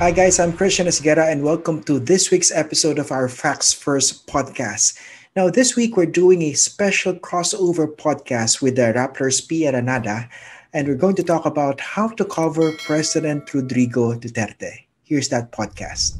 Hi, guys. I'm Christian Esguerra, and welcome to this week's episode of our Facts First podcast. Now, this week we're doing a special crossover podcast with the Raptors Pia Ranada, and we're going to talk about how to cover President Rodrigo Duterte. Here's that podcast.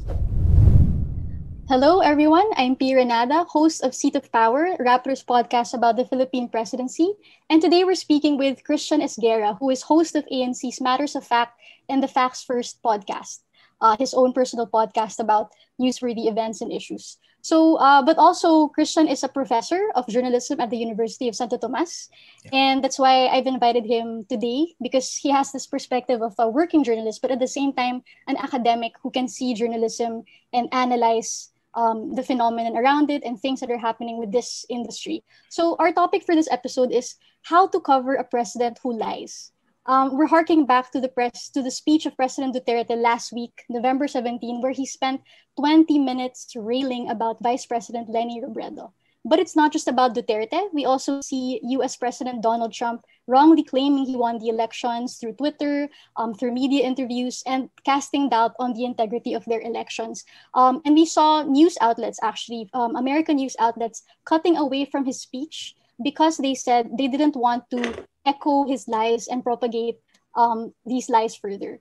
Hello, everyone. I'm P. Renada, host of Seat of Power, Raptors podcast about the Philippine presidency. And today we're speaking with Christian Esguerra, who is host of ANC's Matters of Fact and the Facts First podcast, his own personal podcast about newsworthy events and issues. But also, Christian is a professor of journalism at the University of Santo Tomas. Yeah. And that's why I've invited him today because he has this perspective of a working journalist, but at the same time, an academic who can see journalism and analyze the phenomenon around it and things that are happening with this industry. So our topic for this episode is how to cover a president who lies. We're harking back to the speech of President Duterte last week, November 17, where he spent 20 minutes railing about Vice President Leni Robredo. But it's not just about Duterte. We also see US President Donald Trump wrongly claiming he won the elections through Twitter, through media interviews, and casting doubt on the integrity of their elections. And we saw news outlets, actually, American news outlets, cutting away from his speech because they said they didn't want to echo his lies and propagate these lies further.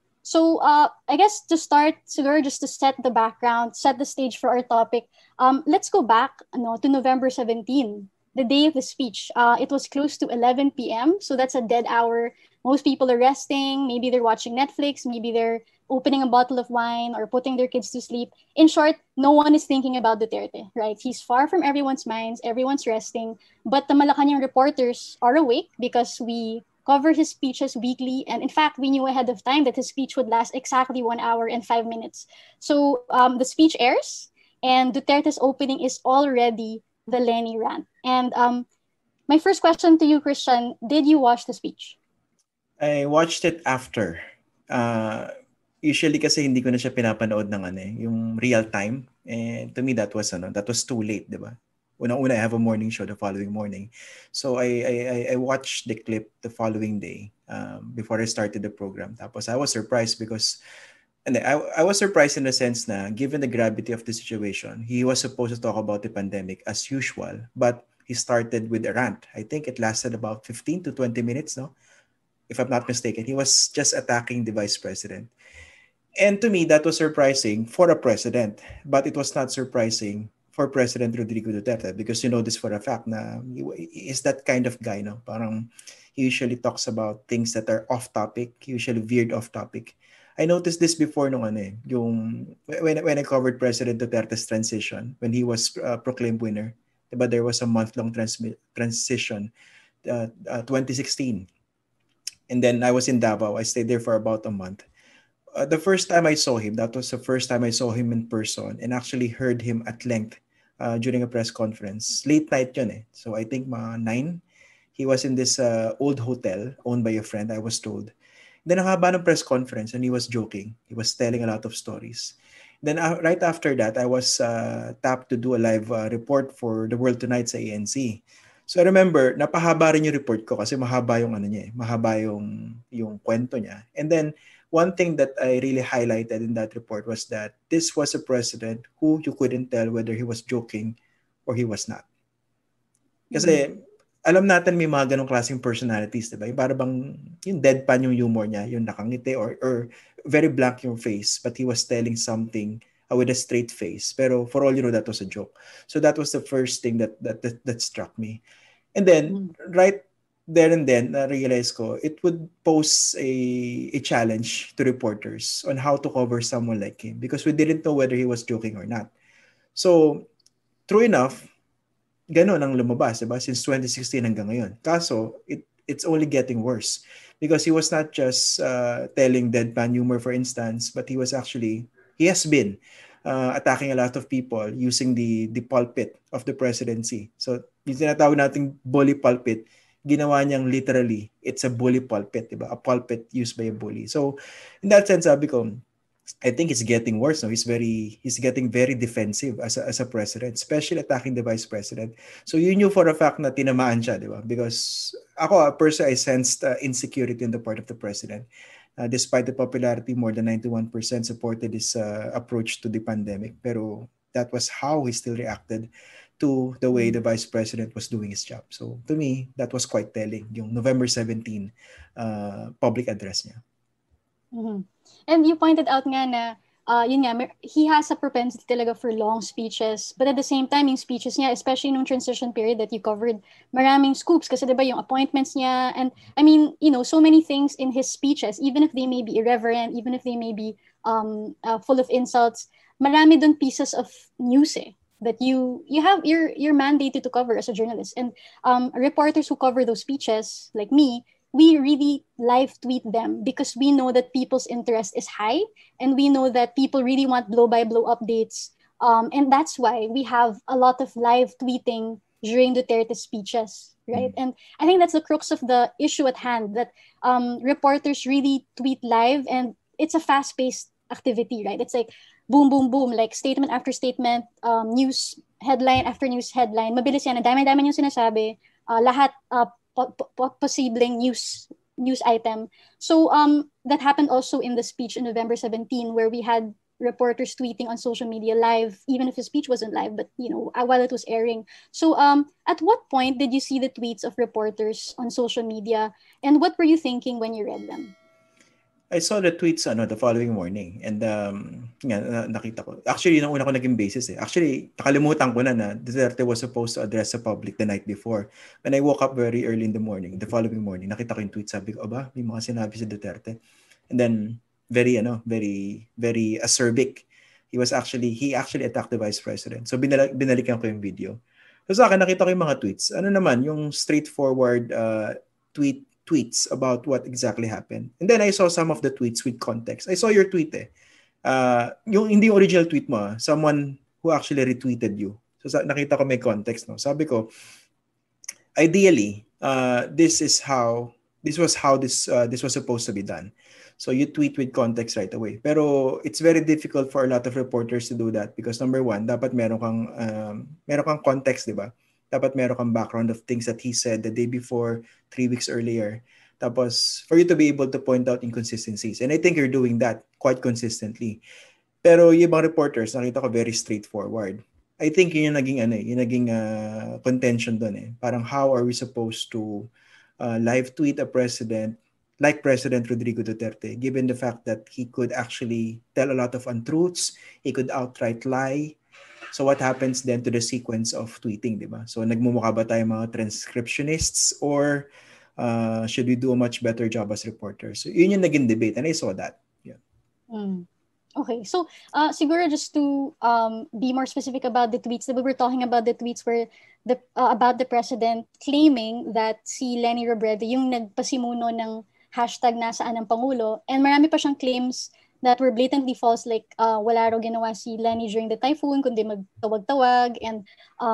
I guess to start, Sigur, just to set the background, set the stage for our topic, let's go back to November 17, the day of the speech. It was close to 11 p.m., so that's a dead hour. Most people are resting. Maybe they're watching Netflix. Maybe they're opening a bottle of wine or putting their kids to sleep. In short, no one is thinking about Duterte, right? He's far from everyone's minds. Everyone's resting. But the Malacanang reporters are awake because we cover his speeches weekly. And in fact, we knew ahead of time that his speech would last exactly 1 hour and 5 minutes. The speech airs, and Duterte's opening is already the Leni rant. And my first question to you, Christian, did you watch the speech? I watched it after. Uh, Usually kasi hindi ko na siya pinapanood ng yung real time. And to me, that was too late, di ba? Una-una, I have a morning show the following morning. So I watched the clip the following day before I started the program. Tapos I was surprised because I was surprised in the sense na given the gravity of the situation, he was supposed to talk about the pandemic as usual, but he started with a rant. I think it lasted about 15 to 20 minutes, no? If I'm not mistaken. He was just attacking the vice president. And to me, that was surprising for a president, but it was not surprising for President Rodrigo Duterte because you know this for a fact na he is that kind of guy, no? Parang he usually talks about things that are off topic, usually veered off topic. I noticed this before nung yung when I covered President Duterte's transition when he was proclaimed winner. Diba, there was a month-long transition, 2016. And then I was in Davao. I stayed there for about a month. The first time I saw him, that was the first time I saw him in person and actually heard him at length during a press conference. Late night yun eh. So I think 9. He was in this old hotel owned by a friend, I was told. Then ang haba ng press conference and he was joking. He was telling a lot of stories. Then right after that, I was tapped to do a live report for The World Tonight sa ANC. So I remember, napahaba rin yung report ko kasi mahaba yung mahaba yung kwento niya. And then one thing that I really highlighted in that report was that this was a president who you couldn't tell whether he was joking or he was not. Kasi alam natin may mga ganong klaseng personalities, diba? Yung para bang yung deadpan yung humor niya, yung nakangiti or very blank yung face, but he was telling something with a straight face. Pero for all you know, that was a joke. So that was the first thing that struck me. And then, right there and then, na-realize ko, it would pose a challenge to reporters on how to cover someone like him because we didn't know whether he was joking or not. So, true enough, gano'n ang lumabas, diba? Since 2016 hanggang ngayon. Kaso, it's only getting worse because he was not just telling deadpan humor, for instance, but he has been attacking a lot of people using the pulpit of the presidency. So, yung tinatawag nating bully pulpit, ginawa niyang literally, it's a bully pulpit, diba? A pulpit used by a bully. So, in that sense, sabi ko, I think it's getting worse. No, he's getting very defensive as a president, especially attacking the vice president. So you knew for a fact na tinamaan siya, di ba? Because ako, personally, I sensed insecurity on the part of the president. Despite the popularity, more than 91% supported his approach to the pandemic. Pero that was how he still reacted to the way the vice president was doing his job. So to me, that was quite telling, yung November 17 public address niya. Mm-hmm. And you pointed out nga na, yun nga, he has a propensity talaga for long speeches. But at the same time, yung speeches niya, especially nung transition period that you covered, maraming scoops kasi diba yung appointments niya. And I mean, so many things in his speeches, even if they may be irreverent, even if they may be full of insults, marami dun pieces of news that you have, you're mandated to cover as a journalist. And reporters who cover those speeches, like me, we really live tweet them because we know that people's interest is high and we know that people really want blow-by-blow updates. And that's why we have a lot of live tweeting during Duterte's speeches, right? And I think that's the crux of the issue at hand, that reporters really tweet live, and it's a fast-paced activity, right? It's like boom, boom, boom, like statement after statement, news headline after news headline. Mabilis yan, dami-dami yung sinasabi, lahat posibleng news item. So that happened also in the speech in November 17, where we had reporters tweeting on social media live, even if his speech wasn't live, but while it was airing. So at what point did you see the tweets of reporters on social media, and what were you thinking when you read them? I saw the tweets the following morning, and nakita ko. Actually, yun ang una ko naging basis. Actually, nakalimutan ko na Duterte was supposed to address the public the night before. When I woke up very early in the morning, the following morning, nakita ko yung tweet. Sabi ko, aba, may mga sinabi si Duterte. And then, very acerbic. He actually attacked the vice president. So, binalikan ko yung video. So, sa akin, nakita ko yung mga tweets. Ano naman, yung straightforward tweets about what exactly happened. And then I saw some of the tweets with context. I saw your tweet yung hindi original tweet mo, someone who actually retweeted you. So nakita ko may context, no. Sabi ko, ideally, this was how this was supposed to be done. So you tweet with context right away. Pero it's very difficult for a lot of reporters to do that because number one, dapat meron kang context, di ba? Dapat meron kang background of things that he said the day before, 3 weeks earlier. Tapos, for you to be able to point out inconsistencies. And I think you're doing that quite consistently. Pero yung ibang reporters, nakita ko very straightforward. I think yun yung naging contention doon. Parang how are we supposed to live tweet a president like President Rodrigo Duterte, given the fact that he could actually tell a lot of untruths, he could outright lie. So what happens then to the sequence of tweeting, di ba? So nagmumukha ba tayo mga transcriptionists or should we do a much better job as reporters? So yun yung naging debate and I saw that. Yeah. Okay, so siguro just to be more specific about the tweets, we were talking about the tweets where about the president claiming that si Leni Robredo yung nagpasimuno ng hashtag nasaan ang Pangulo, and marami pa siyang claims that were blatantly false, like wala raw ginawa si Leni during the typhoon, kundi magtawag-tawag, and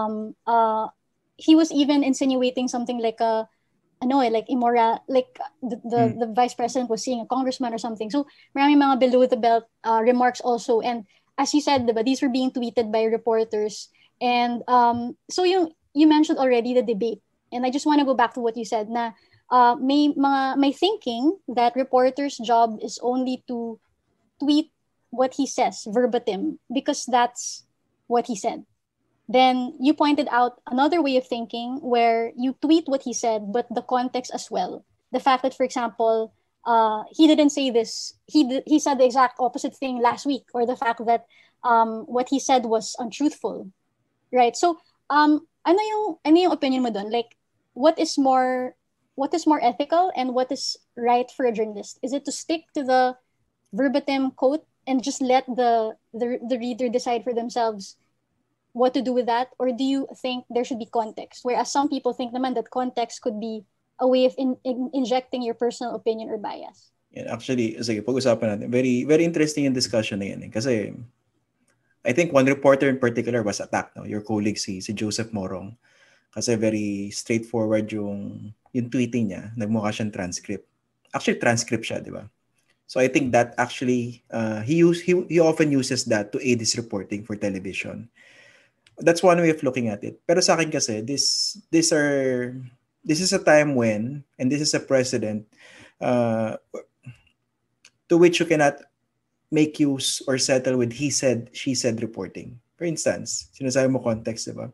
he was even insinuating something like like immoral, like the vice president was seeing a congressman or something. So maraming mga below the belt remarks also, and as you said, diba, these were being tweeted by reporters, and so you mentioned already the debate, and I just want to go back to what you said na may thinking that reporters' job is only to tweet what he says verbatim because that's what he said. Then you pointed out another way of thinking where you tweet what he said, but the context as well. The fact that, for example, he didn't say this, he said the exact opposite thing last week, or the fact that what he said was untruthful, right? So, ano yung opinion mo dun? Like, what is more ethical and what is right for a journalist? Is it to stick to the verbatim quote and just let the reader decide for themselves what to do with that, or do you think there should be context? Whereas some people think naman that context could be a way of injecting your personal opinion or bias. Yeah, actually, sige, pag-usapan natin. Very, very interesting yung discussion na yan. Kasi I think one reporter in particular was attacked, no? Your colleague si Joseph Morong. Kasi very straightforward yung tweeting niya. Nagmukha siyang transcript. Actually, transcript siya, di ba? So I think that actually, he often uses that to aid his reporting for television. That's one way of looking at it. Pero sa akin kasi, this is a time when, and this is a precedent, to which you cannot make use or settle with he said, she said reporting. For instance, sinasabi mo context, diba?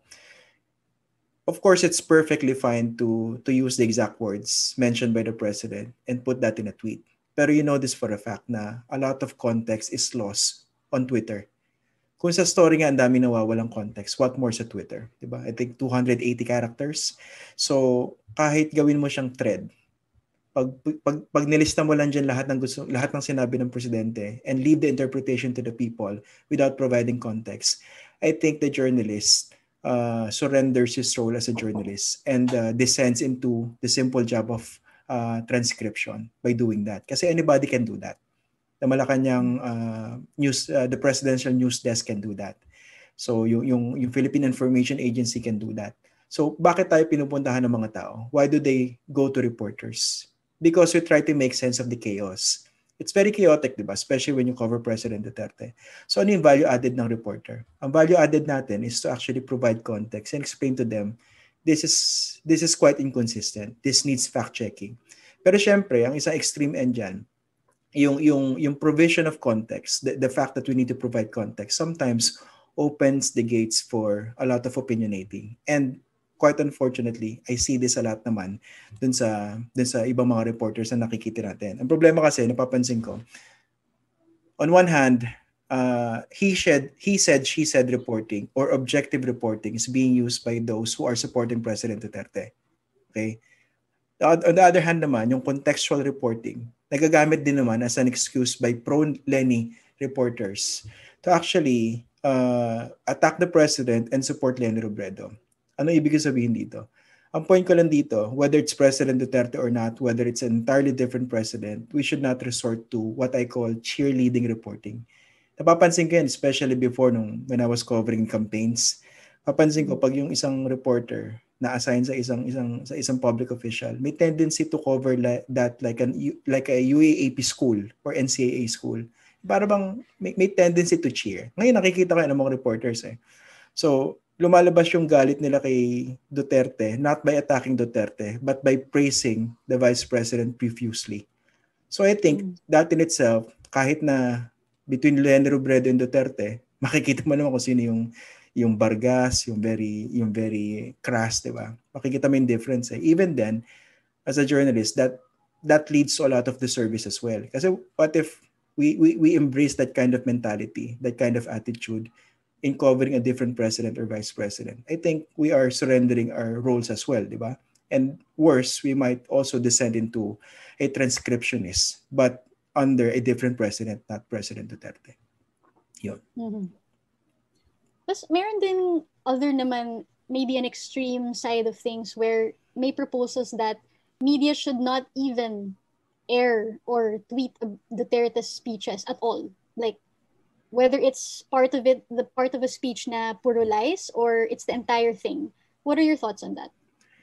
Of course, it's perfectly fine to use the exact words mentioned by the president and put that in a tweet. Pero you know this for a fact na a lot of context is lost on Twitter. Kung sa story nga ang dami nawawalang context, what more sa Twitter, diba? I think 280 characters. So, kahit gawin mo siyang thread, pag nilista mo lang dyan lahat ng sinabi ng presidente and leave the interpretation to the people without providing context, I think the journalist surrenders his role as a journalist and descends into the simple job of transcription by doing that. Kasi anybody can do that. The Malacanang the presidential news desk can do that. So yung Philippine Information Agency can do that. So bakit tayo pinupuntahan ng mga tao? Why do they go to reporters? Because we try to make sense of the chaos. It's very chaotic, diba? Especially when you cover President Duterte. So ano yung value added ng reporter? Ang value added natin is to actually provide context and explain to them, this is quite inconsistent. This needs fact-checking. Pero syempre, ang isang extreme end dyan, yung provision of context, the fact that we need to provide context sometimes opens the gates for a lot of opinionating. And quite unfortunately, I see this a lot naman dun sa ibang mga reporters na nakikita natin. Ang problema kasi, napapansin ko, on one hand, he said, she said reporting or objective reporting is being used by those who are supporting President Duterte. Okay? On the other hand naman, yung contextual reporting, nagagamit din naman as an excuse by pro-Lenny reporters to actually attack the president and support Lenny Robredo. Ano ibig sabihin dito? Ang point ko lang dito, whether it's President Duterte or not, whether it's an entirely different president, we should not resort to what I call cheerleading reporting. Napapansin ko yan, especially before when I was covering campaigns. Papansin ko pag yung isang reporter na-assign sa isang public official, may tendency to cover that like a UAAP school or NCAA school. Para bang may tendency to cheer. Ngayon nakikita ko yan ng mga reporters eh. So, lumalabas yung galit nila kay Duterte, not by attacking Duterte, but by praising the Vice President profusely. So I think that in itself, kahit na between Lenny Robredo and Duterte, makikita mo naman kung sino yung Vargas, yung very crass, di ba? Makikita mo yung difference eh. Even then, as a journalist, that leads to a lot of disservice as well. Kasi what if we embrace that kind of mentality, that kind of attitude, in covering a different president or vice president? I think we are surrendering our roles as well, di ba? And worse, we might also descend into a transcriptionist, but under a different president, not President Duterte. Yun. Mm-hmm. Tapos meron din other naman, maybe an extreme side of things where may proposals that media should not even air or tweet Duterte's speeches at all. Like, whether it's part of a speech na puro lies or it's the entire thing. What are your thoughts on that?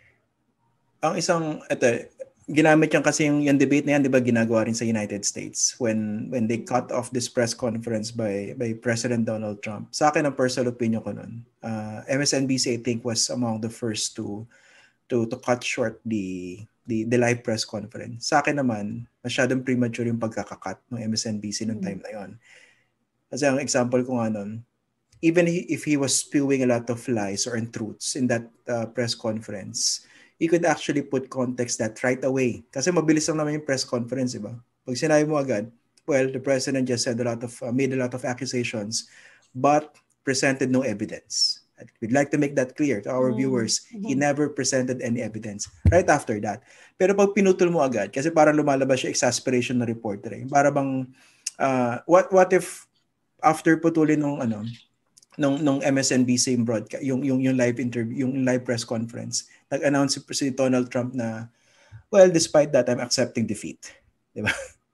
Ginamit yan kasi yung debate na yan, di ba, ginagawa rin sa United States when they cut off this press conference by President Donald Trump. Sa akin, ang personal opinion ko nun, MSNBC, I think, was among the first to cut short the live press conference. Sa akin naman, masyadong premature yung pagkakakat ng MSNBC nung time na yon. Kasi ang example ko nga nun, even if he was spewing a lot of lies or untruths in that press conference, you could actually put context that right away. Kasi mabilis lang naman yung press conference, diba? Pag sinabi mo agad, well, the president just said made a lot of accusations, but presented no evidence. We'd like to make that clear to our viewers. He never presented any evidence right after that. Pero pag pinutol mo agad, kasi parang lumalabas yung exasperation na reporter. Para bang, what if after putulin nung MSNBC broadcast, yung live interview, yung live press conference, nag-announce si Donald Trump na, well, despite that, I'm accepting defeat. Diba?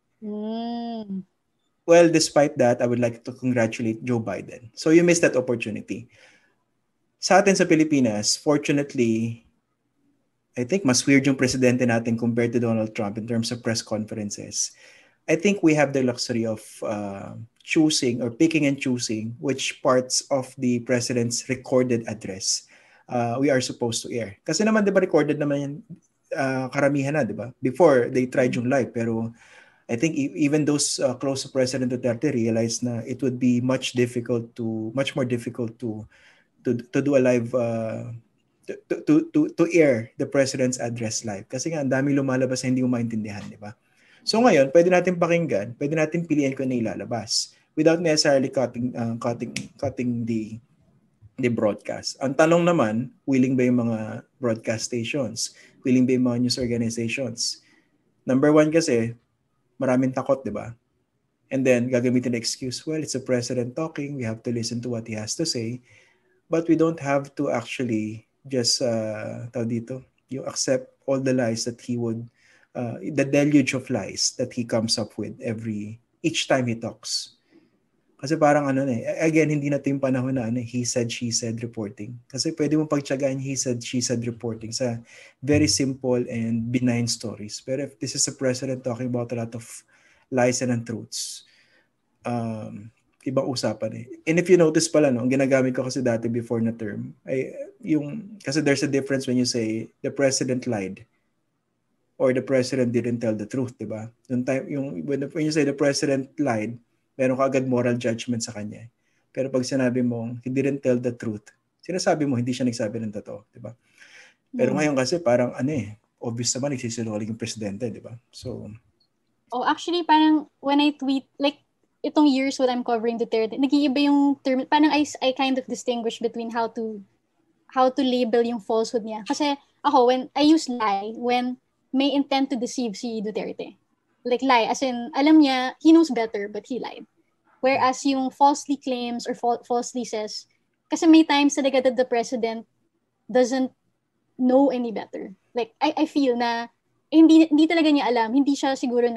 Well, despite that, I would like to congratulate Joe Biden. So you missed that opportunity. Sa atin sa Pilipinas, fortunately, I think mas weird yung presidente natin compared to Donald Trump in terms of press conferences. I think we have the luxury of choosing or picking and choosing which parts of the president's recorded address we are supposed to air. Kasi naman, di ba, recorded naman yan, karamihan na, di ba? Before, they tried yung live, pero I think even those close to President Duterte realized na it would be much more difficult to do a live to air the president's address live kasi nga ang dami lumalabas na hindi mo maintindihan, di ba? So ngayon, pwede natin pakinggan, pwede natin piliin kung ano ilalabas without necessarily cutting the broadcast. Ang tanong naman, willing ba yung mga broadcast stations? Willing ba yung mga news organizations? Number one kasi, maraming takot, di ba? And then, gagamitin the excuse, well, it's the president talking, we have to listen to what he has to say, but we don't have to actually just, you accept all the lies that he would, the deluge of lies that he comes up with each time he talks. Kasi parang again, hindi na ito yung panahon na he said, she said reporting. Kasi pwede mo pagtsagaan he said, she said reporting sa very simple and benign stories. Pero if this is a president talking about a lot of lies and untruths, ibang usapan eh. And if you notice pala, ang ginagamit ko kasi dati before na term, kasi there's a difference when you say the president lied or the president didn't tell the truth, di ba? When you say the president lied, meron ka agad moral judgment sa kanya. Pero pag sinabi mo, he didn't tell the truth, sinasabi mo, hindi siya nagsabi ng totoo. Diba? Pero ngayon kasi parang obvious naman, nagsisinungaling yung presidente. Diba? So, actually, parang when I tweet, like, itong years when I'm covering Duterte, nag-iiba yung term, parang I kind of distinguish between how to label yung falsehood niya. Kasi ako, when I use lie, when may intent to deceive si Duterte. Like lie, as in, alam niya, he knows better, but he lied. Whereas yung falsely claims or falsely says, kasi may times talaga that the president doesn't know any better. Like, I feel na, hindi talaga niya alam, hindi siya siguro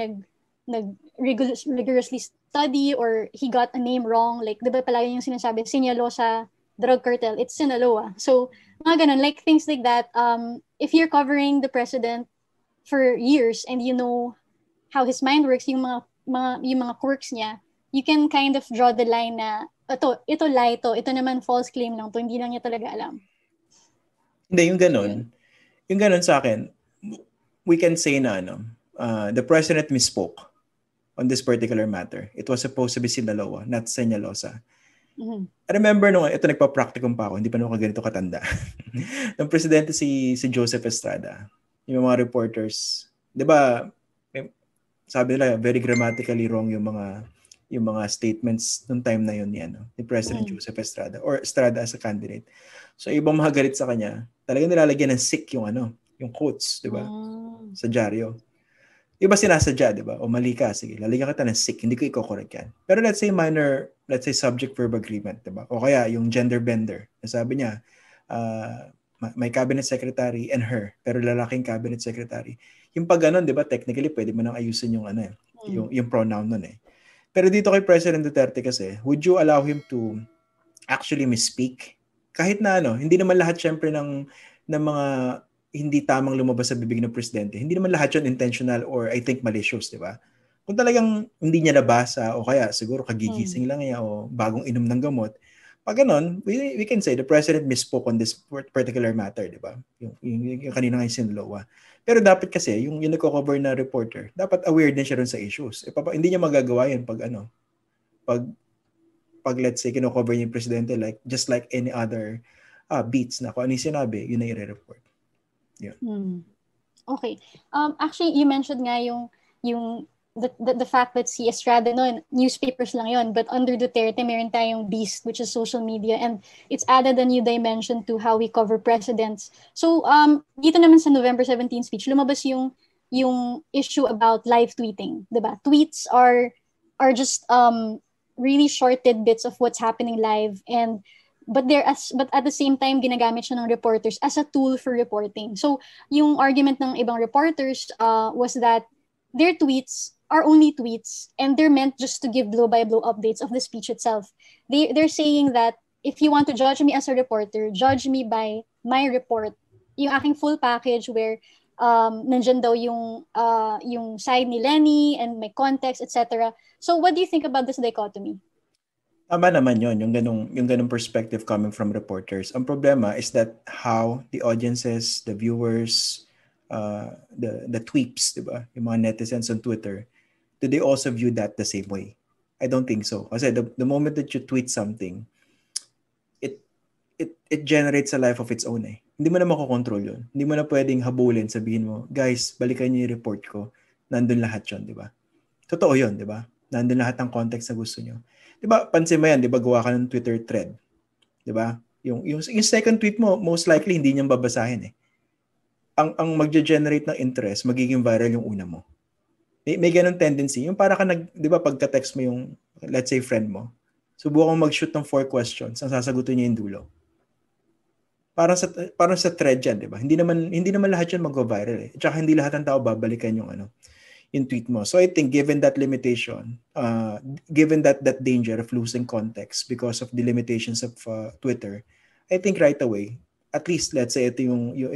rigorously study or he got a name wrong. Like, di ba palagi yung sinasabi, Sinaloa drug cartel, it's Sinaloa. So, mga ganun, like things like that. If you're covering the president for years and you know how his mind works, yung mga quirks niya, you can kind of draw the line na ito lie to, ito naman false claim lang to, hindi lang niya talaga alam. Hindi, yung ganun sa akin, we can say na the president misspoke on this particular matter. It was supposed to be Sinaloa, not Señalosa. Mm-hmm. I remember ito nagpa-practicum pa ako, hindi pa naman ganito katanda. Nung presidente si Joseph Estrada, yung mga reporters, di ba, sabi nila very grammatically wrong yung mga statements nung time na yun ni President Joseph Estrada or Estrada as a candidate. So ibang mga galit sa kanya, talagang nilalagyan ng sick yung quotes, di ba? Sa dyaryo. Iba sinasadya, di ba? O mali ka, sige, lalagyan kita ng sick, hindi ko i-correct yan. Pero let's say subject-verb agreement, di ba? O kaya yung gender bender. Sabi niya, may cabinet secretary and her, pero lalaking cabinet secretary. Yung pag ganun, di ba, technically, pwede mo nang ayusin yung yung pronoun nun eh. Pero dito kay President Duterte kasi, would you allow him to actually misspeak? Kahit na hindi naman lahat syempre ng mga hindi tamang lumabas sa bibig ng presidente, hindi naman lahat yun intentional or I think malicious, di ba? Kung talagang hindi niya nabasa o kaya siguro kagigising lang niya o bagong inom ng gamot, pag ganun, we can say the president misspoke on this particular matter, di ba? Yung kanina nga yung Sinaloa. Pero dapat kasi, yung nagko-cover na reporter, dapat aware din siya rin sa issues. Hindi niya magagawa yan pag let's say, kino-cover niya yung presidente, just like any other beats na kung ano yung sinabi, yun na i-report. Yun. Okay. Actually, you mentioned nga yung the fact that si Estrada newspapers lang yon, but under Duterte meron tayong beast which is social media, and it's added a new dimension to how we cover presidents. So dito naman sa November 17 speech lumabas yung issue about live tweeting, diba? Tweets are just really short tidbits of what's happening live, but at the same time ginagamit siya ng reporters as a tool for reporting. So yung argument ng ibang reporters was that their tweets are only tweets and they're meant just to give blow-by-blow updates of the speech itself. They're saying that if you want to judge me as a reporter, judge me by my report. Yung aking full package where nandyan daw yung side ni Lenny and my context, etc. So what do you think about this dichotomy? Tama naman yun, yung ganung perspective coming from reporters. Ang problema is that how the audiences, the viewers, the tweeps, diba? Yung mga netizens on Twitter, do they also view that the same way? I don't think so. Kasi the moment that you tweet something, it generates a life of its own eh. Hindi mo na makokontrol yun. Hindi mo na pwedeng habulin, sabihin mo, guys, balikan niyo yung report ko. Nandun lahat yun, di ba? Totoo yun, di ba? Nandun lahat ng context na gusto niyo. Di ba, pansin mo yan, di ba, gawa ka ng Twitter thread. Di ba? Yung second tweet mo, most likely, hindi niyang babasahin eh. Ang magge-generate ng interest, magiging viral yung una mo. May ganun tendency. Yung para ka di ba, pagka-text mo yung, let's say, friend mo, subukan mo mag-shoot ng 4 questions, ang sasagutin niya yung dulo. Parang sa thread yan, 'di ba? Hindi naman lahat 'yan maggo-viral eh. Tsaka hindi lahat ng tao babalikan yung tweet mo. So I think given that limitation, given that danger of losing context because of the limitations of Twitter, I think right away, at least let's say ito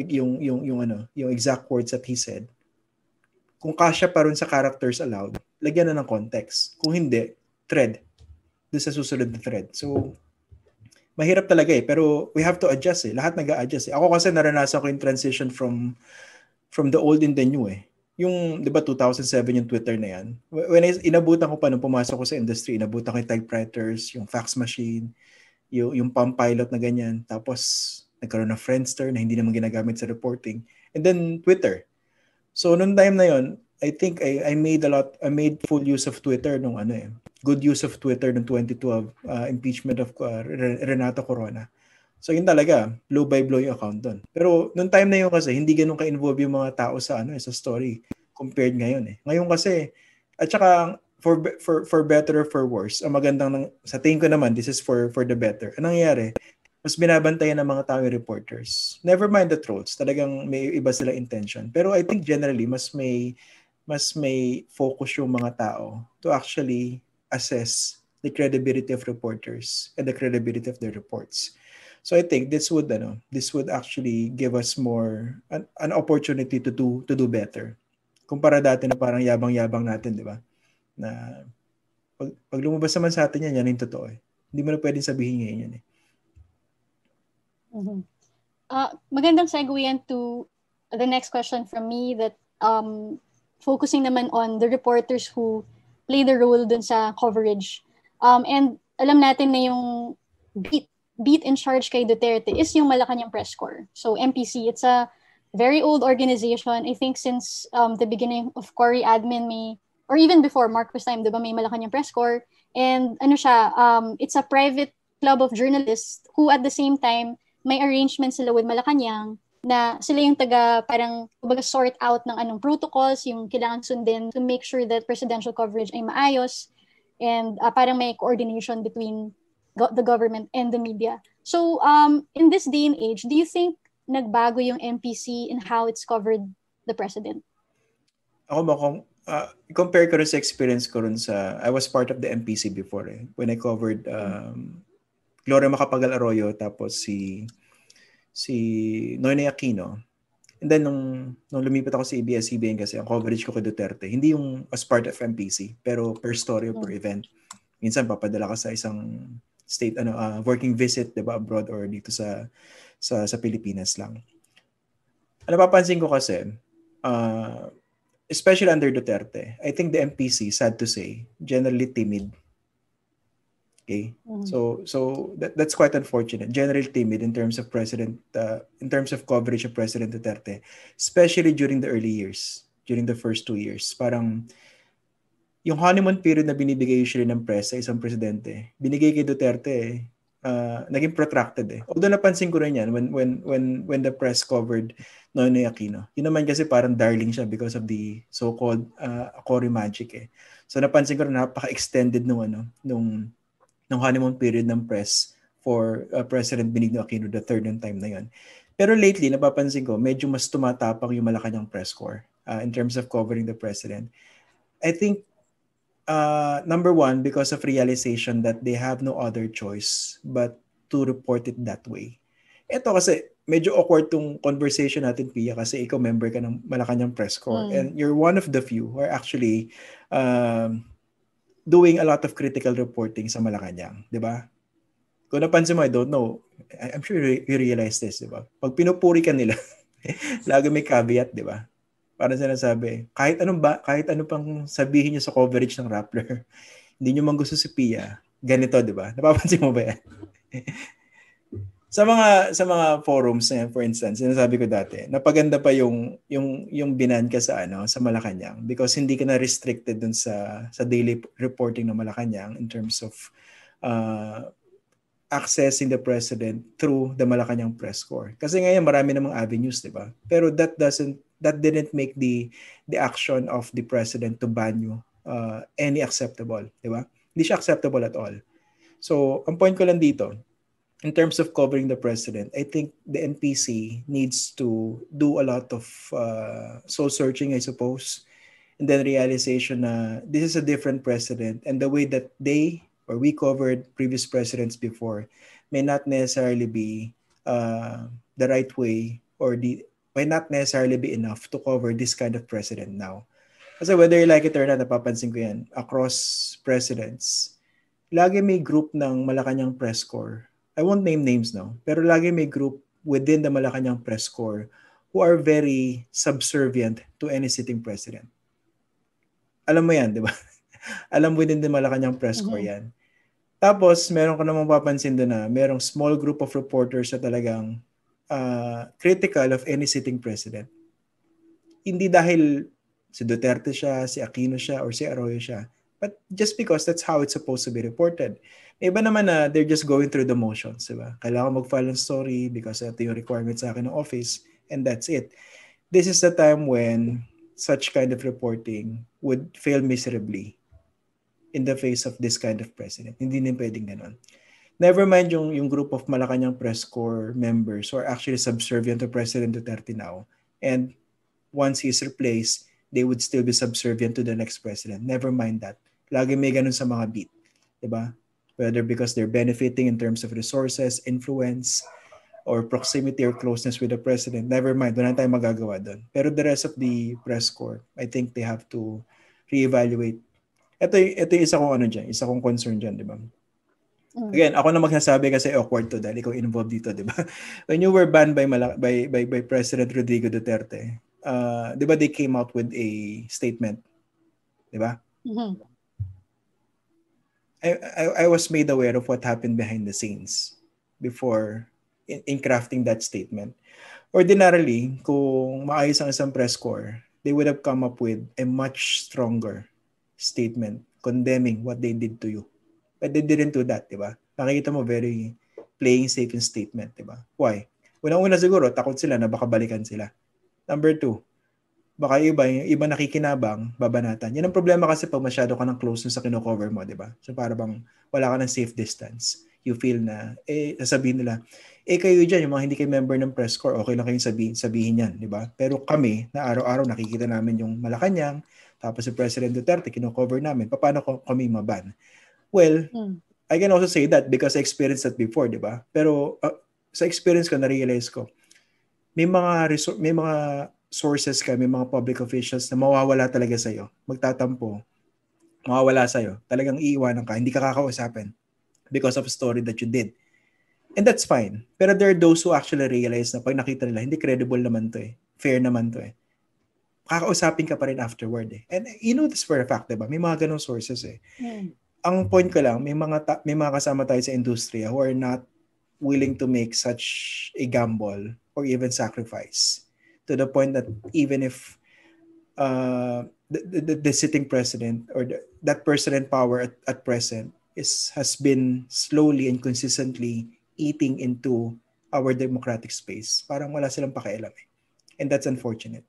yung exact words that he said. Kung kasya pa rin sa characters allowed, lagyan na ng context. Kung hindi, thread. Doon sa susunod na thread. So mahirap talaga eh, pero we have to adjust eh. Lahat nag-a-adjust eh. Ako kasi naranasan ko yung transition from the old in the new eh. Yung, di ba, 2007 yung Twitter na yan. When inabutan ko pa nung pumasok ko sa industry, inabutan ko yung typewriters, yung fax machine, yung Palm Pilot na ganyan. Tapos, nagkaroon ng Friendster na hindi naman ginagamit sa reporting. And then, Twitter. So, nung time na yon, I think I made full use of Twitter nung good use of Twitter noong 2012, impeachment of Renato Corona. So yun talaga, blow by blow yung account doon. Pero noong time na yun kasi, hindi ganun ka-involve yung mga tao sa story compared ngayon eh. Ngayon kasi, at saka for better or for worse, ang magandang, sa tingin ko naman, this is for the better. Anong nangyayari? Mas binabantayan ng mga tao yung reporters. Never mind the trolls, talagang may iba sila intention. Pero I think generally, mas may focus yung mga tao to actually assess the credibility of reporters and the credibility of their reports. So I think this would actually give us more an opportunity to do better. Kumpara dati na parang yabang-yabang natin, di ba? Na pag lumabas naman sa atin yan yung totoo eh. Hindi mo na pwedeng sabihin ngayon yan eh. Mm-hmm. Magandang segue yan to the next question from me that focusing naman on the reporters who play the role dun sa coverage. And alam natin na yung beat in charge kay Duterte is yung Malacanang Press Corps. So MPC, it's a very old organization. I think since the beginning of Cory admin or even before Marcos time, diba, may Malacanang Press Corps. And it's a private club of journalists who at the same time, may arrangement sila with Malacanang na sila yung parang sort out ng anong protocols, yung kailangan sundin to make sure that presidential coverage ay maayos and parang may coordination between the government and the media. So in this day and age, do you think nagbago yung MPC in how it's covered the president? Ako ba kung compare ko rin sa experience ko rin I was part of the MPC before eh, when I covered Gloria Macapagal Arroyo tapos si Noynoy Aquino. And then nung lumipat ako sa ABS-CBN kasi ang coverage ko kay Duterte, hindi yung as part of MPC, pero per story or per event. Minsan papadala ka sa isang state working visit, 'di ba, abroad or dito sa Pilipinas lang. Ano napapansin ko kasi especially under Duterte, I think the MPC, sad to say, generally timid. Okay, so that's quite unfortunate. Generally timid in terms of in terms of coverage of President Duterte, especially during the early years, during the first 2 years. Parang yung honeymoon period na binibigay usually ng press sa isang presidente, binigay kay Duterte naging protracted eh. Although napansin ko rin yan when the press covered Noynoy Aquino. Yun naman kasi parang darling siya because of the so-called Cory magic eh. So napansin ko rin napaka-extended nung honeymoon period ng press for President Benigno Aquino III ng time na yon. Pero lately, napapansin ko, medyo mas tumatapang yung Malacanang Press Corps in terms of covering the president. I think, number one, because of realization that they have no other choice but to report it that way. Ito kasi, medyo awkward tong conversation natin, Pia, kasi ikaw member ka ng Malacanang Press Corps and you're one of the few who are actually doing a lot of critical reporting sa Malacanang, di ba? Kung napansin mo, I don't know, I'm sure you realize this, di ba? Pag pinupuri ka nila, lagi may caveat, di ba? Parang sinasabi, kahit ano pang sabihin niyo sa coverage ng Rappler, hindi niyo man gusto si Pia, ganito, di ba? Napapansin mo ba yan? Sa mga forums na yan, for instance, sinasabi ko dati, napaganda pa yung binan ka sa Malacanang because hindi ka na restricted dun sa daily reporting ng Malacanang in terms of uh, accessing the president through the Malacanang press corps. Kasi ngayon marami namang avenues, 'di ba? Pero that didn't make the action of the president to ban you any acceptable, 'di ba? Hindi siya acceptable at all. So, ang point ko lang dito, in terms of covering the president, I think the NPC needs to do a lot of soul searching, I suppose, and then realization na this is a different president, and the way that we covered previous presidents before may not necessarily be the right way, or may not necessarily be enough to cover this kind of president now. Kasi whether you like it or not, napapansin ko yan, across presidents, lagi may group ng Malacanang press corps. I won't name names now, pero lagi may group within the Malacanang press corps who are very subservient to any sitting president. Alam mo yan, di ba? Alam mo din Malacanang press corps yan. Tapos, meron ka namang papansin doon na merong small group of reporters na talagang critical of any sitting president. Hindi dahil si Duterte siya, si Aquino siya, or si Arroyo siya. But just because that's how it's supposed to be reported. May iba naman na they're just going through the motions, diba? Kailangan mag-file ng story because ito yung requirement sa akin ng office, and that's it. This is the time when such kind of reporting would fail miserably in the face of this kind of president. Hindi na pwedeng ganun. Never mind yung group of Malacanang press corps members who are actually subservient to President Duterte now, and once he's replaced, they would still be subservient to the next president. Never mind that. Lagi may ganun sa mga beat. Diba? Whether because they're benefiting in terms of resources, influence, or proximity or closeness with the president. Never mind. Wala tayong magagawa doon. Pero the rest of the press corps, I think they have to reevaluate. Ito yung isa kong isa kong concern dyan, di ba? Again, ako na magsasabi kasi awkward to dahil ikaw involved dito, di ba? When you were banned by President Rodrigo Duterte, di ba they came out with a statement, di ba? Mm-hmm. I was made aware of what happened behind the scenes before in crafting that statement. Ordinarily, kung maayos ang isang press corps, they would have come up with a much stronger statement condemning what they did to you. But they didn't do that, di ba? Nakikita mo very playing safe in statement, di ba? Why? Unang-una siguro, takot sila na baka balikan sila. Number 2, baka iba nakikinabang, babanatan. Yan ang problema kasi pag masyado ka ng close sa kino-cover mo, di ba? So para bang wala ka ng safe distance. You feel na, sasabihin nila, kayo dyan, yung mga hindi kayo member ng press corps, okay lang kayong sabihin yan, di ba? Pero kami, na araw-araw nakikita namin yung Malacanang, tapos si President Duterte, kino-cover namin, paano kami maban? Well, I can also say that because I experienced that before, di ba? Pero sa experience ko, na-realize ko, may mga sources ka, may mga public officials na mawawala talaga sa'yo. Magtatampo, mawawala sa'yo. Talagang iiwanan ka, hindi ka kakausapin because of a story that you did. And that's fine. Pero there are those who actually realize na pag nakita nila, hindi credible naman to eh. Fair naman to eh. Kakausapin ka pa rin afterward eh. And you know this for a fact, diba? May mga ganong sources eh. Ang point ko lang, may mga kasama tayo sa industriya who are not willing to make such a gamble or even sacrifice to the point that even if the sitting president or that person in power at present has been slowly and consistently eating into our democratic space, parang wala silang pakialam eh. And that's unfortunate.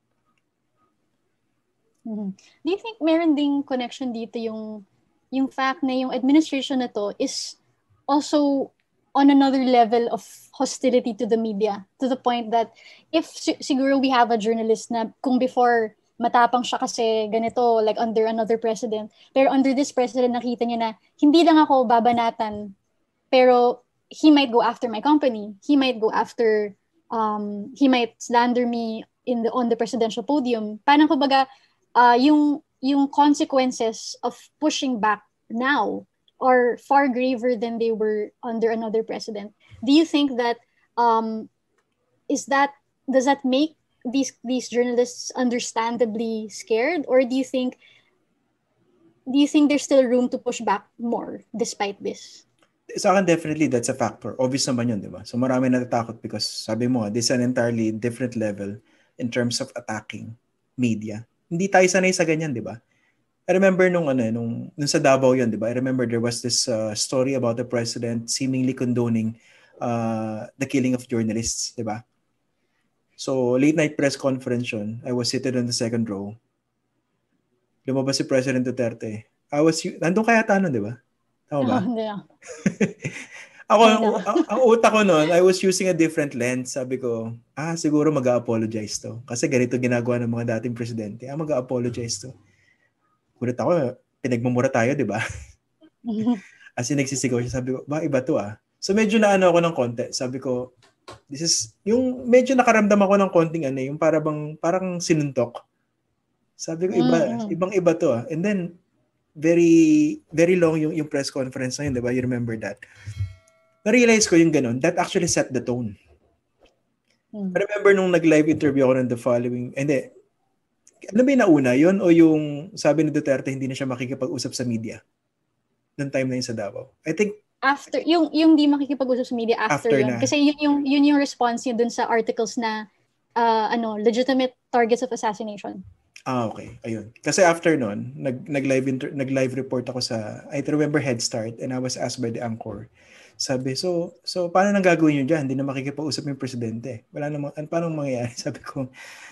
Do you think meron ding connection dito yung fact na yung administration na to is also on another level of hostility to the media, to the point that if siguro we have a journalist na kung before matapang siya kasi ganito, like under another president, pero under this president nakita niya na hindi lang ako babanatan, pero he might go after my company, he might go after, he might slander me on the presidential podium. Parang kumbaga, yung consequences of pushing back now are far graver than they were under another president. Do you think that does that make these journalists understandably scared, or do you think there's still room to push back more despite this? Sa akin, definitely, that's a factor. Obvious naman yun, di ba? So marami natatakot because sabi mo, this is an entirely different level in terms of attacking media. Hindi tayo sanay sa ganyan, di ba? I remember nung sa Davao yun, di ba? I remember there was this story about the president seemingly condoning the killing of journalists, di ba? So, late night press conference yun. I was seated on the second row. Lumabas si President Duterte. Nandun kaya tayo nun, di ba? Tama ba? Hindi na. Ako, ang utak ko noon, I was using a different lens. Sabi ko, siguro mag-a-apologize to. Kasi ganito ginagawa ng mga dating presidente. Mag-a-apologize to. Kulit ako, pinagmumura tayo, di ba? As in, nagsisigaw siya. Sabi ko, iba to ah. So medyo naano ako ng konti. Sabi ko, yung medyo nakaramdam ako ng konting yung parang sinuntok. Sabi ko, ibang-iba to ah. And then, very very long yung press conference na yun, di ba? You remember that? Na-realize ko yung ganun. That actually set the tone. I remember nung nag-live interview ako the following, ano ba yung nauna? Yun o yung sabi ni Duterte hindi na siya makikipag-usap sa media? Noong time na yun sa Davao. I think after, yung di makikipag-usap sa media after yun. Na. Kasi yun yung response yun dun sa articles na legitimate targets of assassination. Okay. Ayun. Kasi after nun, nag-live report ako sa, I remember Head Start, and I was asked by the anchor. Sabi, so paano nang gagawin nyo dyan? Hindi na makikipag-usap yung presidente. Wala namang, paano mangyayari? Sabi ko,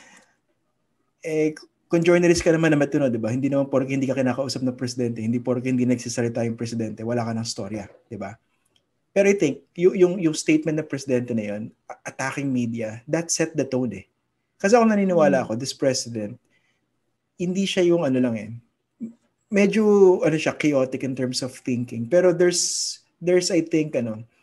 kung journalist ka naman na matino, di ba? Hindi naman porke hindi ka kinakausap ng presidente, hindi porke hindi nagsisalita yung presidente, wala ka ng storya, di ba? Pero I think, yung statement ng presidente na yun, attacking media, that set the tone eh. Kasi ako naniniwala ako, this president, hindi siya yung medyo siya chaotic in terms of thinking, pero there's I think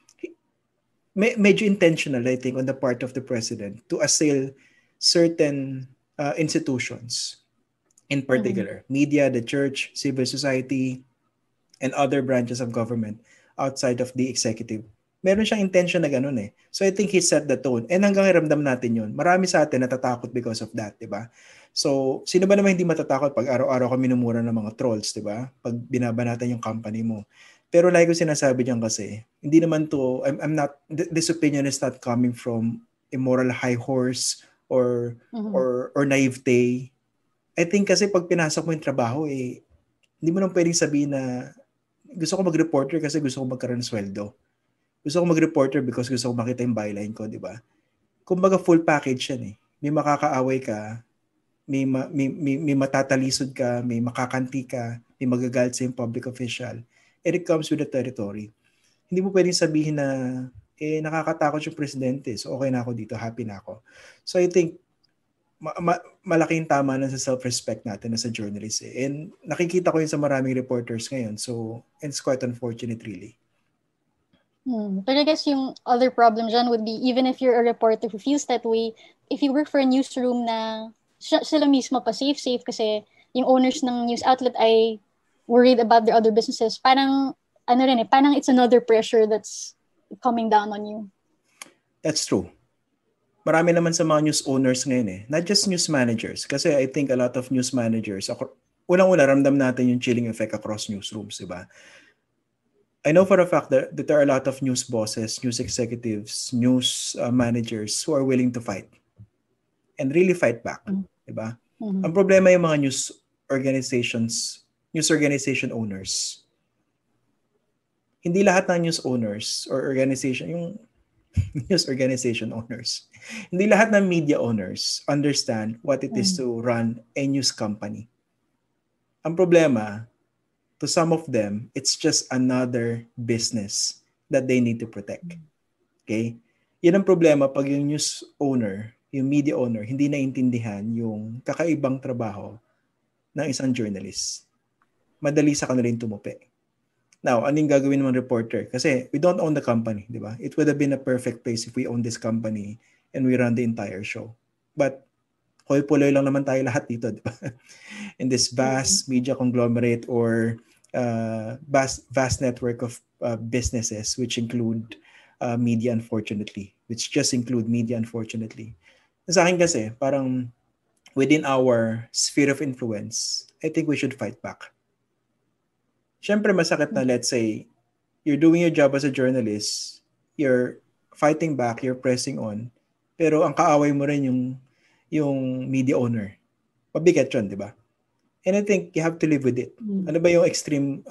medyo intentional I think on the part of the president to assail certain institutions, in particular media, the church, civil society, and other branches of government outside of the executive. Meron siyang intention na ganun eh. So I think he set the tone, and hanggang iramdam natin yun. Marami sa atin natatakot because of that, di ba? So, sino ba naman hindi matatakot pag araw-araw ka minumura ng mga trolls, di ba? Pag binabanatan yung company mo. Pero like ko sinasabi diyan kasi, hindi naman to, I'm not, this opinion is not coming from a moral high horse or naivete. I think kasi pag pinasok mo yung trabaho, hindi mo nang pwedeng sabihin na gusto ko mag-reporter kasi gusto ko magkaroon ng sweldo. Gusto ko mag-reporter because gusto ko makita yung byline ko, di ba? Kumbaga full package yan eh. May makakaaway ka, may matatalisod ka, may makakanti ka, may magagalit sa yung public official. And it comes with the territory. Hindi mo pwedeng sabihin na nakakatakot yung presidente, so okay na ako dito, happy na ako. So I think malaking tama na sa self-respect natin as a journalist eh. And nakikita ko yun sa maraming reporters ngayon, so it's quite unfortunate really. But I guess yung other problem dyan would be, even if you're a reporter who feels that way, if you work for a newsroom na sila mismo pa safe kasi yung owners ng news outlet ay worried about their other businesses, parang parang it's another pressure that's coming down on you. That's true. Marami naman sa mga news owners ngayon eh. Not just news managers. Kasi I think a lot of news managers, unang-una ramdam natin yung chilling effect across newsrooms, diba? I know for a fact that there are a lot of news bosses, news executives, news managers who are willing to fight and really fight back, diba? Ang problema yung mga news organization owners. Hindi lahat ng news owners or organization, yung news organization owners, hindi lahat ng media owners understand what it is to run a news company. Ang problema, to some of them, it's just another business that they need to protect. Okay? Yan ang problema pag yung news owner, yung media owner, hindi naintindihan yung kakaibang trabaho ng isang journalist. Madali sa kanila yung tumupi. Now, anong gagawin ng reporter? Kasi we don't own the company, di ba? It would have been a perfect place if we own this company and we run the entire show. But, koy-puloy lang naman tayo lahat dito, di ba? In this vast media conglomerate or vast network of businesses which include media, unfortunately. Which just include media, unfortunately. Sa akin kasi, parang within our sphere of influence, I think we should fight back. Siyempre, masakit na, let's say, you're doing your job as a journalist, you're fighting back, you're pressing on, pero ang kaaway mo rin yung media owner. Mabigat yun, di ba? And I think you have to live with it. Ano ba yung extreme,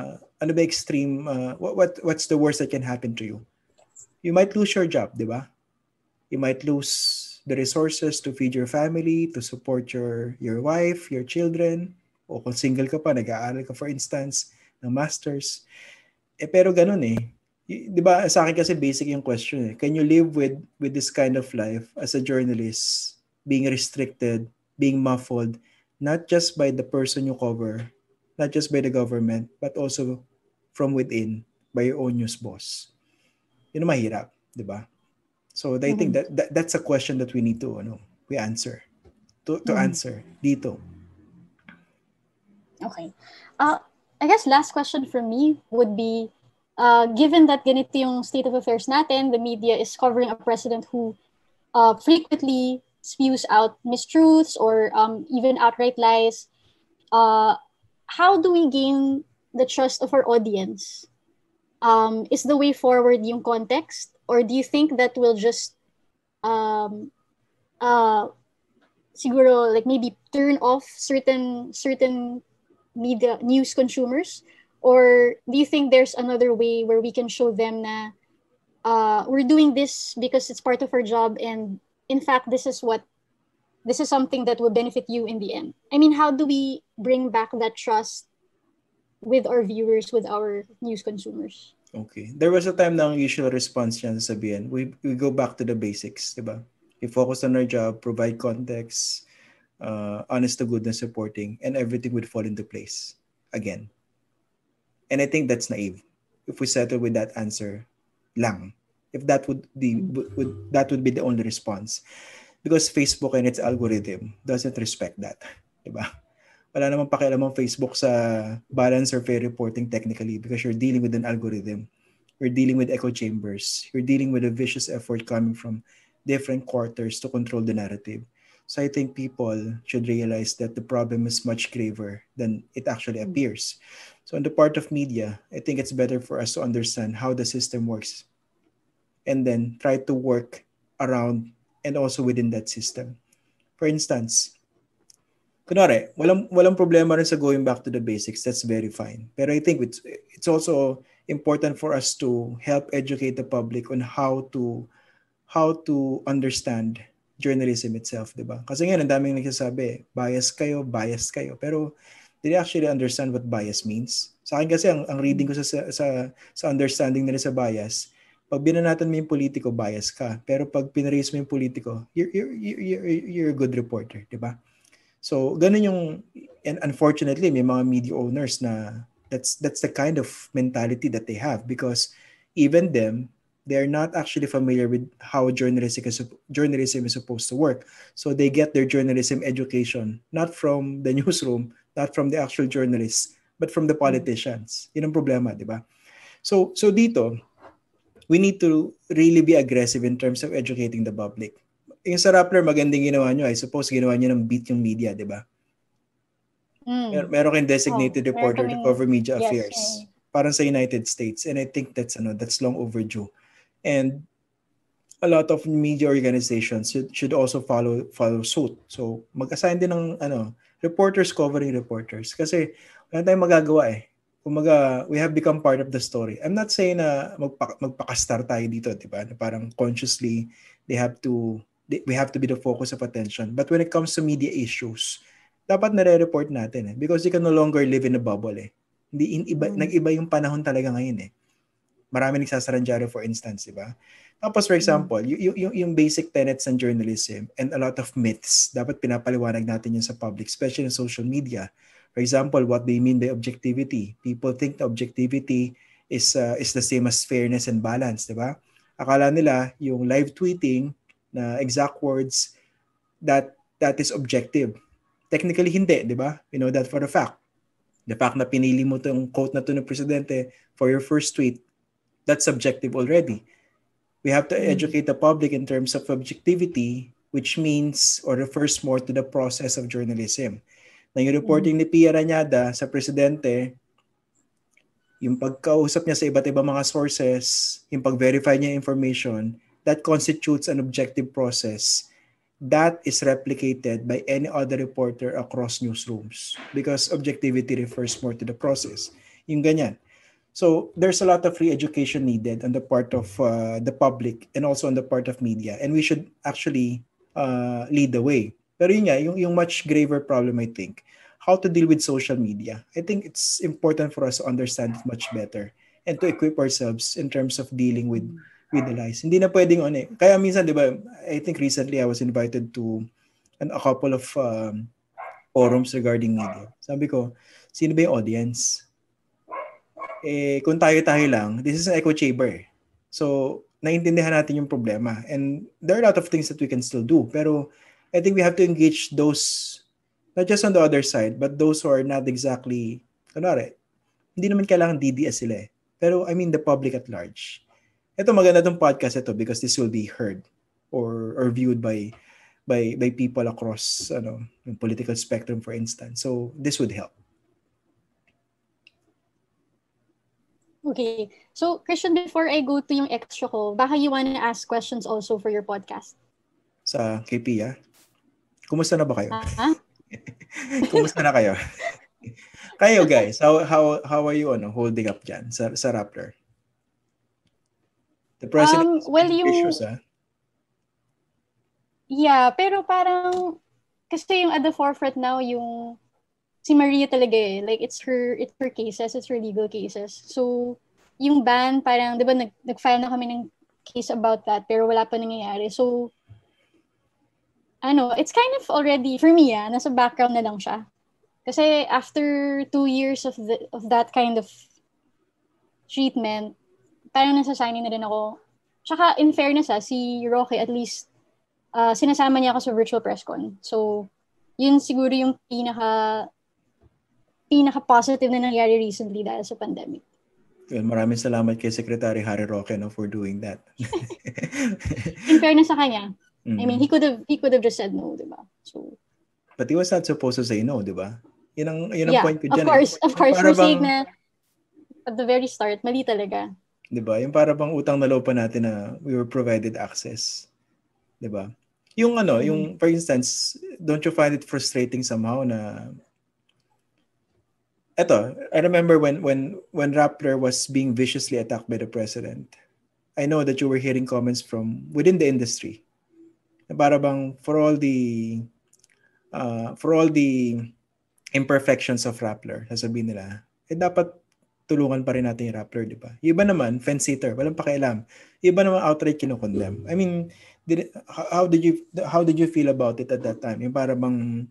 what's the worst that can happen to you? You might lose your job, di ba? You might lose the resources to feed your family, to support your wife, your children, o kung single ka pa, nag-aaral ka for instance, ng masters. Pero ganun di ba sa akin kasi basic yung question Can you live with this kind of life as a journalist, being restricted, being muffled, not just by the person you cover, not just by the government, but also from within, by your own news boss? Yun ang mahirap, di ba? So I think that's a question that we need to we answer to answer dito. Okay. I guess last question from me would be, given that ganito yung state of affairs natin, the media is covering a president who frequently spews out mistruths or even outright lies, how do we gain the trust of our audience? Is the way forward yung context? Or do you think that will just siguro like maybe turn off certain media news consumers? Or do you think there's another way where we can show them na we're doing this because it's part of our job, and in fact this is something that will benefit you in the end? I mean, how do we bring back that trust with our viewers, with our news consumers? Okay. There was a time na ang usual response niya sabihin, we go back to the basics, di ba? We focus on our job, provide context, honest to goodness reporting, and everything would fall into place again. And I think that's naive. If we settle with that answer lang, if that would be the only response, because Facebook and its algorithm doesn't respect that, di ba? Wala namang pakialam ang Facebook sa balance or fair reporting technically, because you're dealing with an algorithm. You're dealing with echo chambers. You're dealing with a vicious effort coming from different quarters to control the narrative. So I think people should realize that the problem is much graver than it actually appears. So on the part of media, I think it's better for us to understand how the system works and then try to work around and also within that system. For instance, kunwari, walang problema rin sa going back to the basics. That's very fine. Pero I think it's also important for us to help educate the public on how to understand journalism itself, di ba? Kasi ngayon, ang daming nagsasabi, bias kayo. Pero did they actually understand what bias means? Sa akin kasi, ang reading ko sa understanding nila sa bias, pag binanatan mo yung politiko, bias ka. Pero pag pinaraise mo yung politiko, you're a good reporter, di ba? So, ganun yung, and unfortunately, may mga media owners na that's the kind of mentality that they have, because even them, they're not actually familiar with how journalism is supposed to work. So they get their journalism education not from the newsroom, not from the actual journalists, but from the politicians. Yun ang problema, di ba? So dito, we need to really be aggressive in terms of educating the public. Yung sa Rappler, magandang ginawa nyo. I suppose ginawa nyo ng beat yung media, di ba? Meron kayong designated reporter to cover media affairs. Parang sa United States. And I think that's long overdue. And a lot of media organizations should also follow suit. So mag-assign din ng reporters covering reporters. Kasi wala tayong magagawa Kumaga, we have become part of the story. I'm not saying na magpakastar tayo dito, di ba? Parang consciously we have to be the focus of attention. But when it comes to media issues, dapat nare-report natin because you can no longer live in a bubble nag-iba yung panahon talaga ngayon Marami nagsasarandyari, for instance, di ba? Tapos for example, yung basic tenets ng journalism and a lot of myths, dapat pinapaliwanag natin yun sa public, especially in social media. For example, what they mean by objectivity. People think that objectivity is the same as fairness and balance, di ba? Akala nila yung live tweeting na exact words that is objective. Technically hindi, di ba? We know that for a fact. The fact na pinili mo itong quote na ito ng presidente for your first tweet, that's subjective already. We have to educate the public in terms of objectivity which means or refers more to the process of journalism. Na yung reporting ni Pia Ranyada sa presidente, yung pagkausap niya sa iba't ibang mga sources, yung pag-verify niya information, that constitutes an objective process that is replicated by any other reporter across newsrooms because objectivity refers more to the process. Yung ganyan. So there's a lot of free education needed on the part of the public and also on the part of media. And we should actually lead the way. Pero yun nga, yung much graver problem, I think, how to deal with social media. I think it's important for us to understand it much better and to equip ourselves in terms of dealing with the lies. Hindi na pwedeng Kaya minsan, di ba, I think recently I was invited to a couple of forums regarding media. Sabi ko, sino ba yung audience? Kung tayo-tayo lang, this is an echo chamber. So, naiintindihan natin yung problema. And there are a lot of things that we can still do. Pero I think we have to engage those, not just on the other side, but those who are not exactly, hindi naman kailangan DDS sila eh. Pero I mean the public at large. Ito maganda tong podcast ito because this will be heard or viewed by people across yung political spectrum, for instance. So this would help. Okay. So, Christian, before I go to yung extra ko, baka you wanna ask questions also for your podcast? Sa kay Pia? Kumusta na ba kayo? Kumusta na kayo? Kayo guys, how are you holding up dyan sa Rappler? The president well, issues, Yeah, pero parang kasi yung at the forefront now yung si Maria talaga eh. Like, it's her cases, it's her legal cases. So, yung ban, parang, di ba, nag-file na kami ng case about that, pero wala pa nangyayari. So, it's kind of already, for me, nasa background na lang siya. Kasi after 2 years of that kind of treatment, parang nasasigning na rin ako. Tsaka, in fairness, si Roque, at least, sinasama niya ako sa virtual press con. So, yun siguro yung pinaka-positive na nangyari recently dahil sa pandemic. Well, maraming salamat kay Secretary Harry Roque for doing that. In fairness sa kanya, I mean, he could have just said no, di ba? So, but he was not supposed to say no, di ba? Yun ang point ko dyan. Of course, we're saying na at the very start, mali talaga. Di ba? Yung para bang utang na loob pa natin na we were provided access. Di ba? Yung yung for instance, don't you find it frustrating somehow na I remember when Rappler was being viciously attacked by the president. I know that you were hearing comments from within the industry. Para bang for all the imperfections of Rappler, sasabihin nila, dapat tulungan pa rin natin yung Rappler, di ba? Yung iba naman, fence-sitter, walang pakialam. Yung iba naman outright kinokondemn. I mean, how did you feel about it at that time? Yung para bang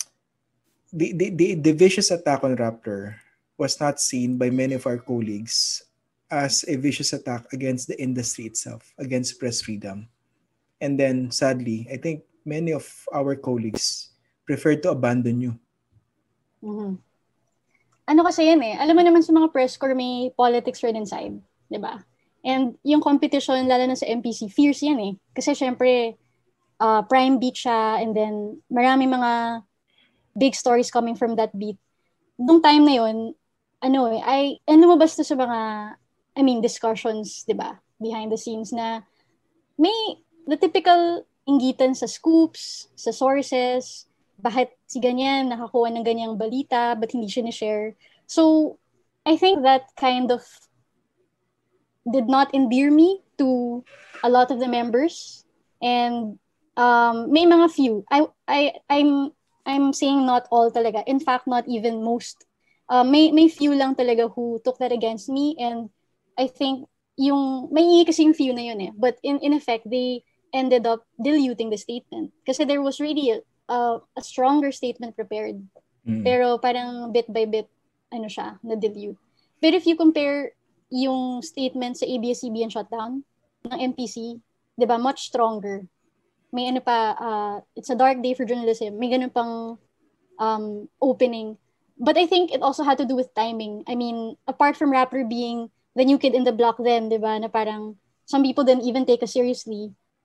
the vicious attack on Rappler was not seen by many of our colleagues as a vicious attack against the industry itself, against press freedom. And then, sadly, I think many of our colleagues preferred to abandon you. Mm-hmm. Kasi yan eh. Alam mo naman sa mga press corps, may politics rin inside. Diba? And yung competition, lalo na sa MPC, fierce yan eh. Kasi syempre, prime beat siya, and then marami mga big stories coming from that beat. Nung time na yun, lumabas na sa mga, discussions, diba? Behind the scenes na may the typical inggitan sa scoops, sa sources, bakit si ganyan nakakuha ng ganyang balita, ba't hindi siya ni-share. So, I think that kind of did not endear me to a lot of the members. And may mga few. I'm saying not all talaga. In fact, not even most. May few lang talaga who took that against me, and I think may kasi yung few na yun eh. But in effect, they ended up diluting the statement. Kasi there was really a stronger statement prepared. Pero parang bit by bit, na-dilute. But if you compare yung statement sa ABS-CBN shutdown ng MPC, di ba, much stronger. May it's a dark day for journalism. May ganun pang opening. But I think it also had to do with timing. I mean, apart from Rappler being the new kid in the block then, di ba, na parang some people didn't even take us seriously.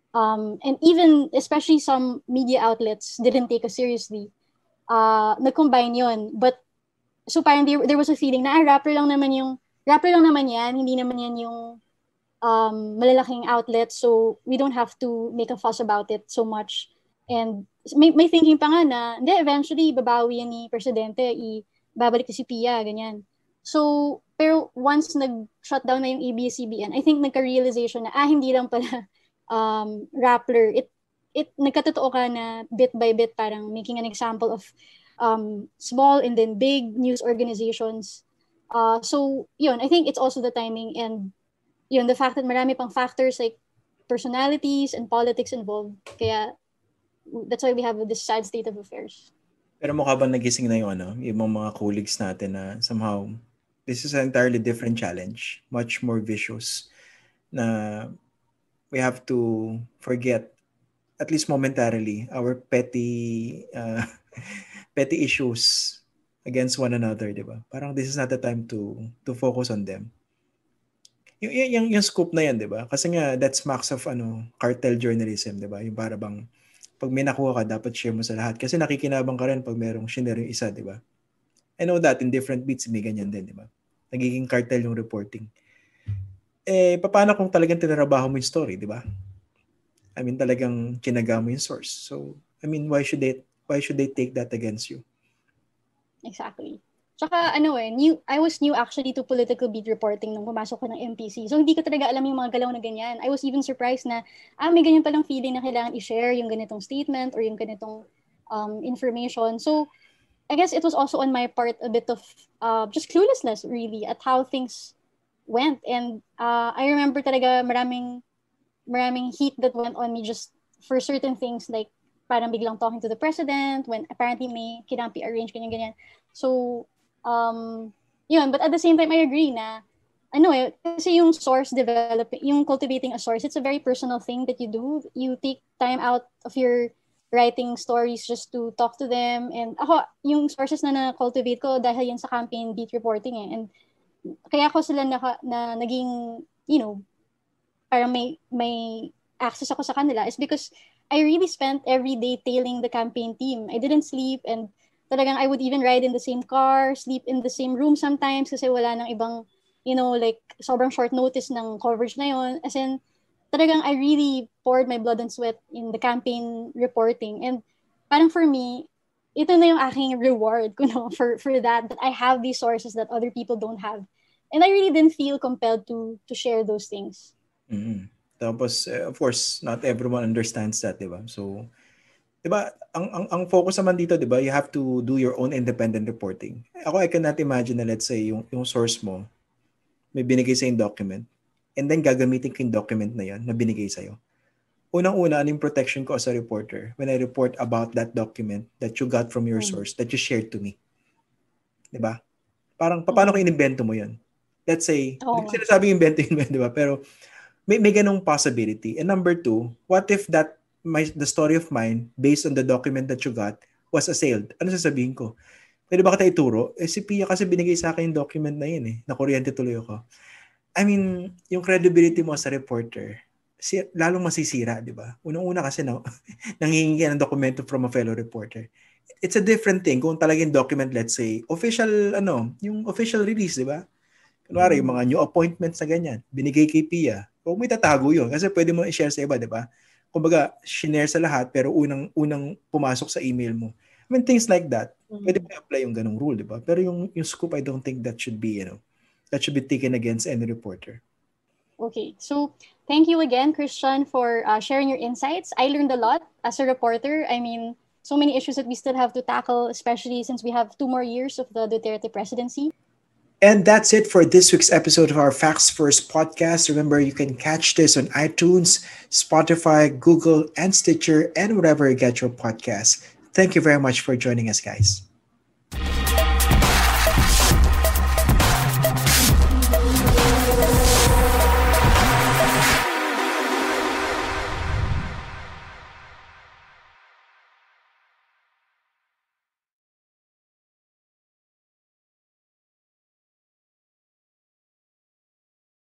And even, especially some media outlets didn't take us seriously. Nag-combine yun. But, so parang there was a feeling na, rapper lang naman yan, hindi naman yan yung malalaking outlet, so we don't have to make a fuss about it so much. And may thinking pa nga na, hindi, eventually, babawi yan ni Presidente, babalik si Pia, ganyan. So, pero once nag-shut down na yung ABS-CBN, I think nagka-realization na, hindi lang pala Rappler. It nagkatotoo ka na bit by bit, parang making an example of small and then big news organizations. So, yun, I think it's also the timing and yun, the fact that marami pang factors like personalities and politics involved. Kaya, that's why we have this sad state of affairs. Pero mukha ba nagising na yung mga colleagues natin na somehow, this is an entirely different challenge, much more vicious, na we have to forget, at least momentarily, our petty issues against one another, di ba? Parang this is not the time to focus on them. Yung scoop na yan, di ba? Kasi nga, that's marks of cartel journalism, di ba? Yung para bang, pag may nakuha ka, dapat share mo sa lahat. Kasi nakikinabang ka rin pag merong share yung isa, di ba? I know that in different beats, may ganyan din, di ba? Nagiging cartel yung reporting. Paano kung talagang tinarabaho mo yung story, di ba? I mean, talagang kinaga mo yung source. So, I mean, why should they take that against you? Exactly. Tsaka I was new actually to political beat reporting nung pumasok ko ng MPC. So hindi ko talaga alam yung mga galaw na ganyan. I was even surprised na may ganyan palang feeling na kailangan i-share yung ganitong statement or yung ganitong information. So I guess it was also on my part a bit of just cluelessness really at how things went. And I remember talaga maraming heat that went on me just for certain things like parang biglang talking to the president when apparently may kinampi arrange ganyan. So yun, but at the same time, I agree na, kasi yung source developing, yung cultivating a source, it's a very personal thing that you do. You take time out of your writing stories just to talk to them. And ako, yung sources na na-cultivate ko dahil yan sa campaign beat reporting And kaya ko sila na naging, parang may access ako sa kanila is because I really spent every day tailing the campaign team. I didn't sleep and talagang I would even ride in the same car, sleep in the same room sometimes kasi wala nang ibang, like sobrang short notice ng coverage na yon. As in, talagang I really poured my blood and sweat in the campaign reporting. And parang for me, ito na yung aking reward for that I have these sources that other people don't have. And I really didn't feel compelled to share those things. Mm-hmm. Tapos, of course, not everyone understands that, di ba? So, diba, ang focus naman dito, diba, you have to do your own independent reporting. Ako, I cannot imagine na let's say yung source mo, may binigay sa yung document, and then gagamitin ko yung document na yan na binigay sa'yo. Unang-una, ano yung protection ko as a reporter when I report about that document that you got from your source, that you shared to me. Diba? Parang, paano ko inimbento mo yan? Let's say, hindi ko sinasabing invento yun, diba? Pero, may ganong possibility. And number two, what if the story of mine, based on the document that you got, was assailed? Ano sasabihin ko? Pwede ba kita ituro? Si Pia kasi binigay sa akin yung document na yun Nakuryente tuloy ako. I mean, yung credibility mo sa reporter, lalong masisira, di ba? Unang-una kasi nangihingi ng dokumento from a fellow reporter. It's a different thing kung talagang document, let's say, official, yung official release, di ba? Kunwari, yung mga new appointments na ganyan, binigay kay Pia. Kung may tatago yun, kasi pwede mo i-share sa iba, di ba? Kumbaga, shinare sa lahat, pero unang pumasok sa email mo. I mean, things like that. Pwede mo i-apply yung ganong rule, di ba? Pero yung scoop, I don't think that should be, that should be taken against any reporter. Okay, so thank you again, Christian, for sharing your insights. I learned a lot as a reporter. I mean, so many issues that we still have to tackle, especially since we have 2 more years of the Duterte presidency. And that's it for this week's episode of our Facts First podcast. Remember, you can catch this on iTunes, Spotify, Google, and Stitcher, and wherever you get your podcasts. Thank you very much for joining us, guys.